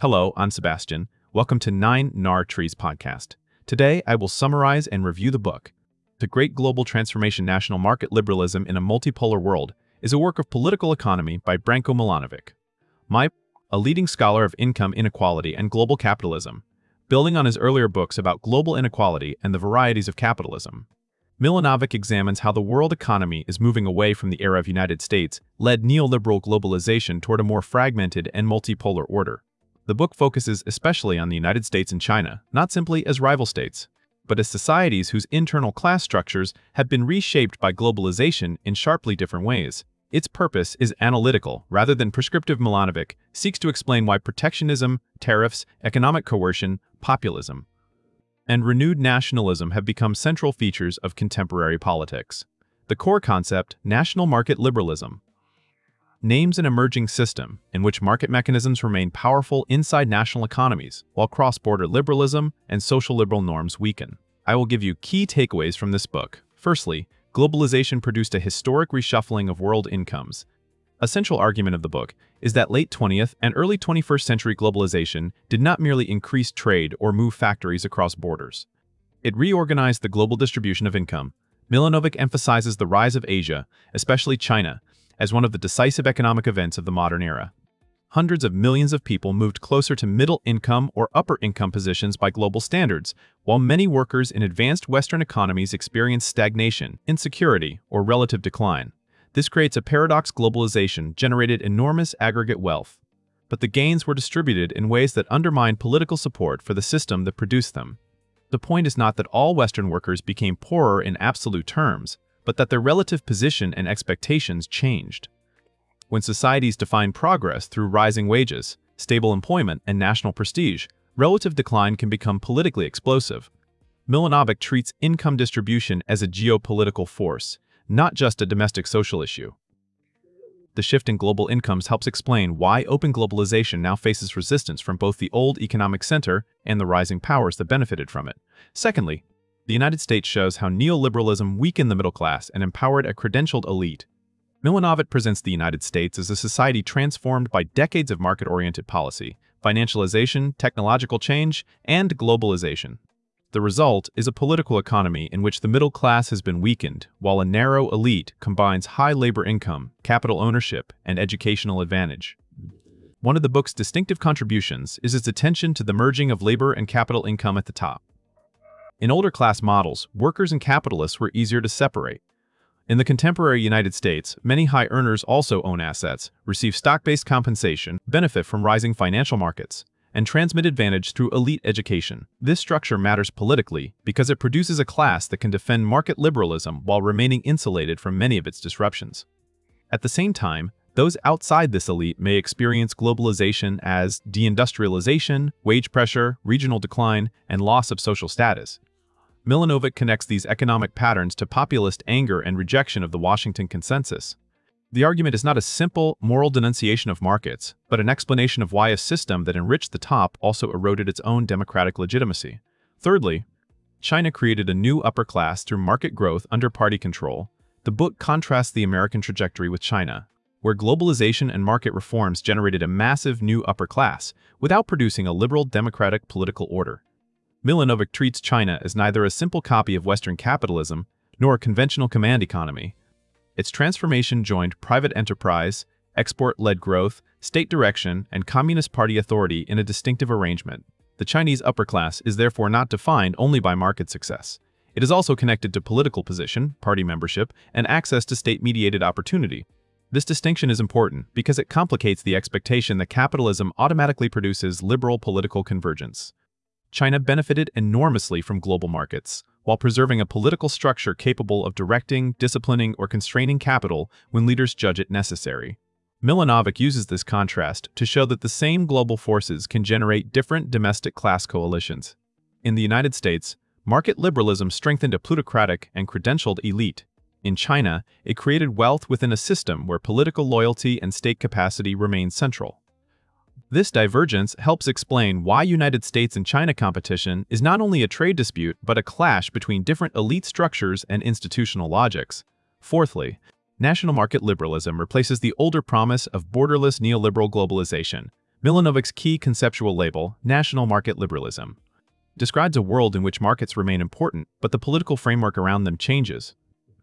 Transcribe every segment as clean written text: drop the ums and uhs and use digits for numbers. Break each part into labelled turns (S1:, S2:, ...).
S1: Hello, I'm Sebastian. Welcome to 9 Trees podcast. Today, I will summarize and review the book. The Great Global Transformation: National Market Liberalism in a Multipolar World is a work of political economy by Branko Milanovic. A leading scholar of income inequality and global capitalism, building on his earlier books about global inequality and the varieties of capitalism. Milanovic examines how the world economy is moving away from the era of United States-led neoliberal globalization toward a more fragmented and multipolar order. The book focuses especially on the United States and China, not simply as rival states, but as societies whose internal class structures have been reshaped by globalization in sharply different ways. Its purpose is analytical rather than prescriptive. Milanovic seeks to explain why protectionism, tariffs, economic coercion, populism, and renewed nationalism have become central features of contemporary politics. The core concept, national market liberalism, names an emerging system in which market mechanisms remain powerful inside national economies, while cross-border liberalism and social liberal norms weaken. I will give you key takeaways from this book. Firstly, globalization produced a historic reshuffling of world incomes. A central argument of the book is that late 20th and early 21st century globalization did not merely increase trade or move factories across borders. It reorganized the global distribution of income. Milanovic emphasizes the rise of Asia, especially China, as one of the decisive economic events of the modern era. Hundreds of millions of people moved closer to middle-income or upper-income positions by global standards, while many workers in advanced Western economies experienced stagnation, insecurity, or relative decline. This creates a paradox: globalization generated enormous aggregate wealth, but the gains were distributed in ways that undermined political support for the system that produced them. The point is not that all Western workers became poorer in absolute terms, but that their relative position and expectations changed. When societies define progress through rising wages, stable employment, and national prestige, relative decline can become politically explosive. Milanovic treats income distribution as a geopolitical force, not just a domestic social issue. The shift in global incomes helps explain why open globalization now faces resistance from both the old economic center and the rising powers that benefited from it. Secondly, the United States shows how neoliberalism weakened the middle class and empowered a credentialed elite. Milanovic presents the United States as a society transformed by decades of market-oriented policy, financialization, technological change, and globalization. The result is a political economy in which the middle class has been weakened, while a narrow elite combines high labor income, capital ownership, and educational advantage. One of the book's distinctive contributions is its attention to the merging of labor and capital income at the top. In older class models, workers and capitalists were easier to separate. In the contemporary United States, many high earners also own assets, receive stock-based compensation, benefit from rising financial markets, and transmit advantage through elite education. This structure matters politically because it produces a class that can defend market liberalism while remaining insulated from many of its disruptions. At the same time, those outside this elite may experience globalization as deindustrialization, wage pressure, regional decline, and loss of social status. Milanovic connects these economic patterns to populist anger and rejection of the Washington Consensus. The argument is not a simple moral denunciation of markets, but an explanation of why a system that enriched the top also eroded its own democratic legitimacy. Thirdly, China created a new upper class through market growth under party control. The book contrasts the American trajectory with China, where globalization and market reforms generated a massive new upper class without producing a liberal democratic political order. Milanovic treats China as neither a simple copy of Western capitalism nor a conventional command economy. Its transformation joined private enterprise, export-led growth, state direction, and Communist Party authority in a distinctive arrangement. The Chinese upper class is therefore not defined only by market success. It is also connected to political position, party membership, and access to state-mediated opportunity. This distinction is important because it complicates the expectation that capitalism automatically produces liberal political convergence. China benefited enormously from global markets, while preserving a political structure capable of directing, disciplining, or constraining capital when leaders judge it necessary. Milanovic uses this contrast to show that the same global forces can generate different domestic class coalitions. In the United States, market liberalism strengthened a plutocratic and credentialed elite. In China, it created wealth within a system where political loyalty and state capacity remain central. This divergence helps explain why United States and China competition is not only a trade dispute but a clash between different elite structures and institutional logics. Fourthly, national market liberalism replaces the older promise of borderless neoliberal globalization. Milanovic's key conceptual label, National Market Liberalism, describes a world in which markets remain important, but the political framework around them changes.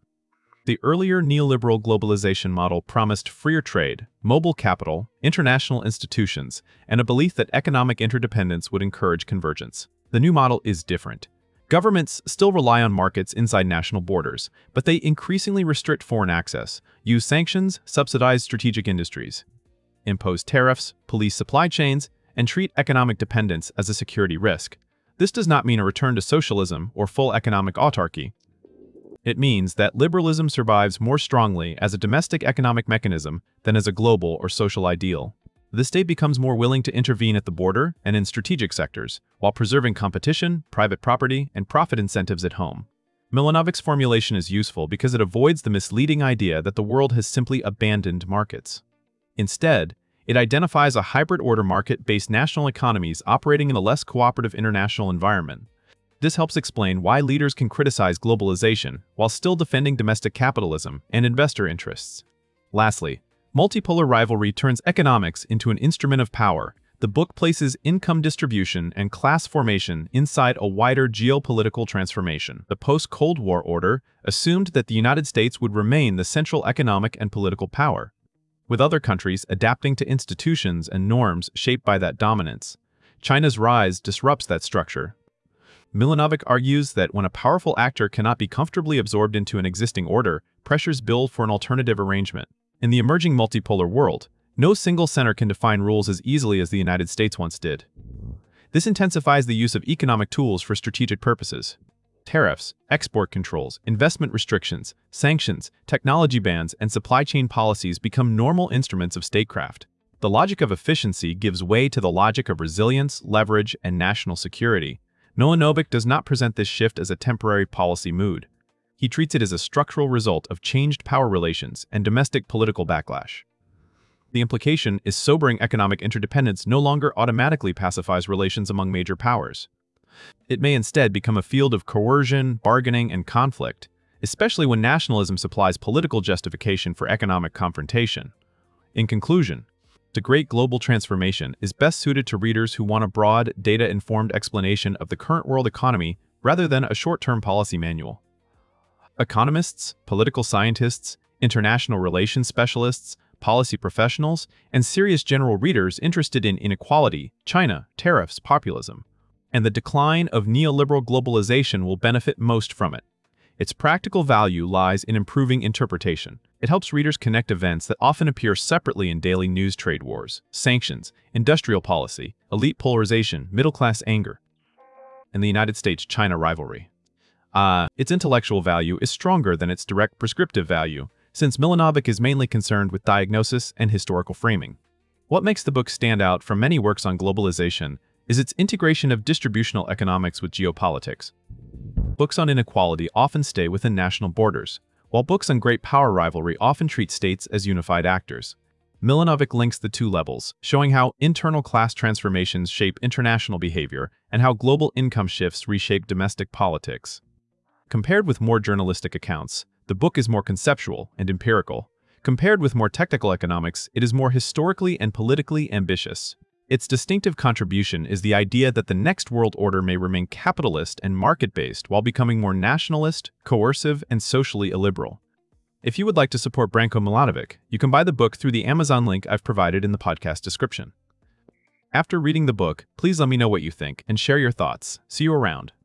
S1: The earlier neoliberal globalization model promised freer trade, mobile capital, international institutions, and a belief that economic interdependence would encourage convergence. The new model is different. Governments still rely on markets inside national borders, but they increasingly restrict foreign access, use sanctions, subsidize strategic industries, impose tariffs, police supply chains, and treat economic dependence as a security risk. This does not mean a return to socialism or full economic autarky. It means that liberalism survives more strongly as a domestic economic mechanism than as a global or social ideal. The state becomes more willing to intervene at the border and in strategic sectors, while preserving competition, private property, and profit incentives at home. Milanovic's formulation is useful because it avoids the misleading idea that the world has simply abandoned markets. Instead, it identifies a hybrid order market-based national economies operating in a less cooperative international environment. This helps explain why leaders can criticize globalization while still defending domestic capitalism and investor interests. Lastly, multipolar rivalry turns economics into an instrument of power. The book places income distribution and class formation inside a wider geopolitical transformation. The post-Cold War order assumed that the United States would remain the central economic and political power, with other countries adapting to institutions and norms shaped by that dominance. China's rise disrupts that structure. Milanovic argues that when a powerful actor cannot be comfortably absorbed into an existing order, pressures build for an alternative arrangement. In the emerging multipolar world, no single center can define rules as easily as the United States once did. This intensifies the use of economic tools for strategic purposes. Tariffs, export controls, investment restrictions, sanctions, technology bans, and supply chain policies become normal instruments of statecraft. The logic of efficiency gives way to the logic of resilience, leverage, and national security. Milanovic does not present this shift as a temporary policy mood. He treats it as a structural result of changed power relations and domestic political backlash. The implication is sobering: economic interdependence no longer automatically pacifies relations among major powers. It may instead become a field of coercion, bargaining, and conflict, especially when nationalism supplies political justification for economic confrontation. In conclusion, The Great Global Transformation is best suited to readers who want a broad, data-informed explanation of the current world economy rather than a short-term policy manual. Economists, political scientists, international relations specialists, policy professionals, and serious general readers interested in inequality, China, tariffs, populism, and the decline of neoliberal globalization will benefit most from it. Its practical value lies in improving interpretation. It helps readers connect events that often appear separately in daily news: trade wars, sanctions, industrial policy, elite polarization, middle-class anger, and the United States-China rivalry. Its intellectual value is stronger than its direct prescriptive value, since Milanovic is mainly concerned with diagnosis and historical framing. What makes the book stand out from many works on globalization is its integration of distributional economics with geopolitics. Books on inequality often stay within national borders, while books on great power rivalry often treat states as unified actors. Milanovic links the two levels, showing how internal class transformations shape international behavior and how global income shifts reshape domestic politics. Compared with more journalistic accounts, the book is more conceptual and empirical. Compared with more technical economics, it is more historically and politically ambitious. Its distinctive contribution is the idea that the next world order may remain capitalist and market-based while becoming more nationalist, coercive, and socially illiberal. If you would like to support Branko Milanovic, you can buy the book through the Amazon link I've provided in the podcast description. After reading the book, please let me know what you think and share your thoughts. See you around.